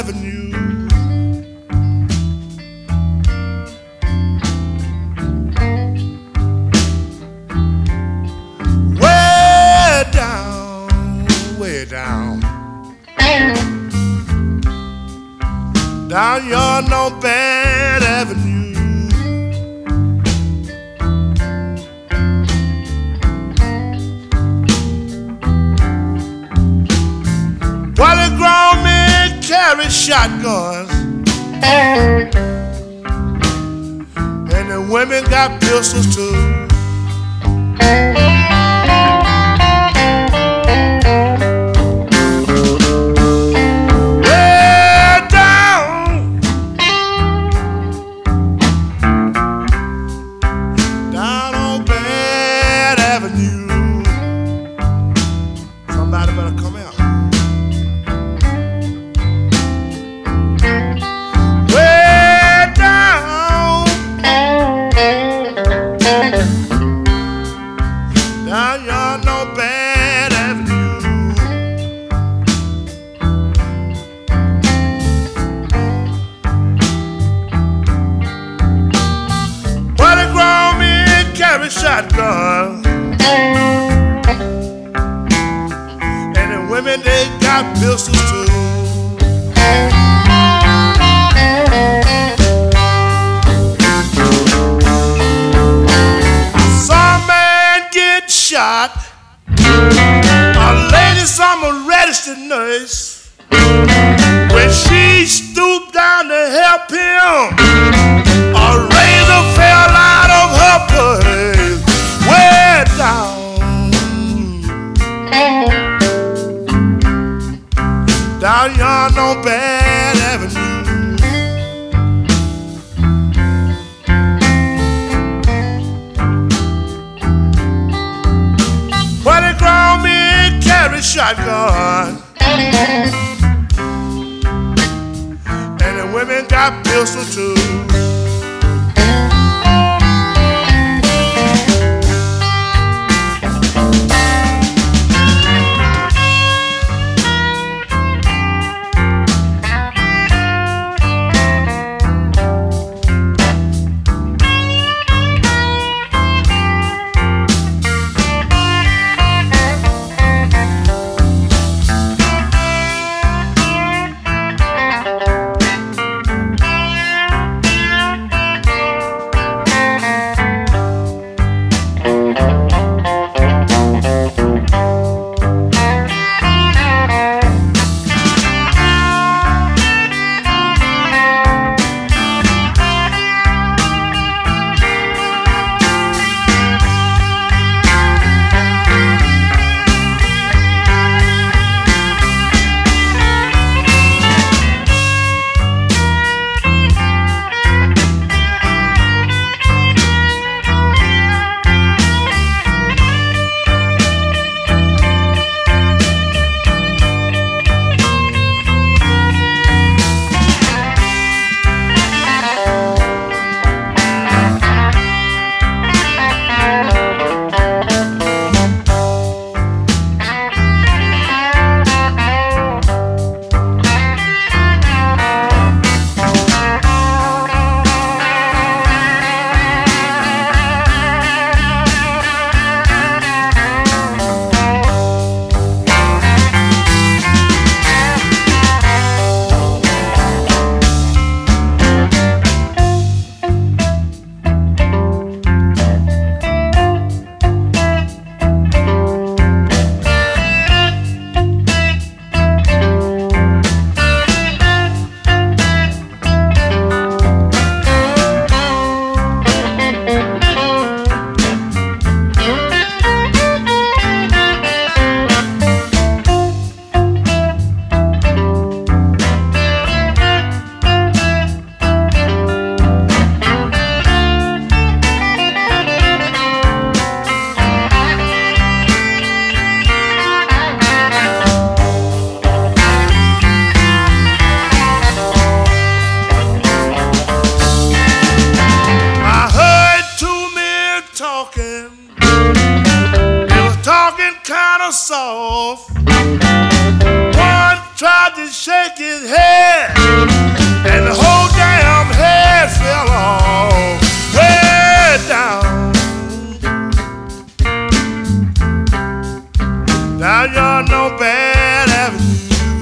Avenue. Way down, way down. Down yonder on Bad Avenue. While the grown men carry shotguns and the women got pistols too. Shotgun and the women they got pistols too. Some man get shot, a lady, some a registered nurse. When she stooped down to help him, a razor fell out of her purse. Way down, down yonder on Bad Avenue. Where the grown men carry shotgun and the women got pistols too. shake his head, and the whole damn head fell off, way down. Down yonder no bad avenue.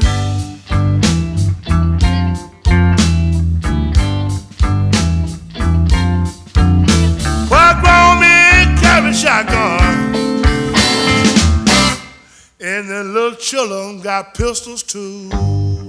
Well, grown men carry shotgun, and the little children got pistols too.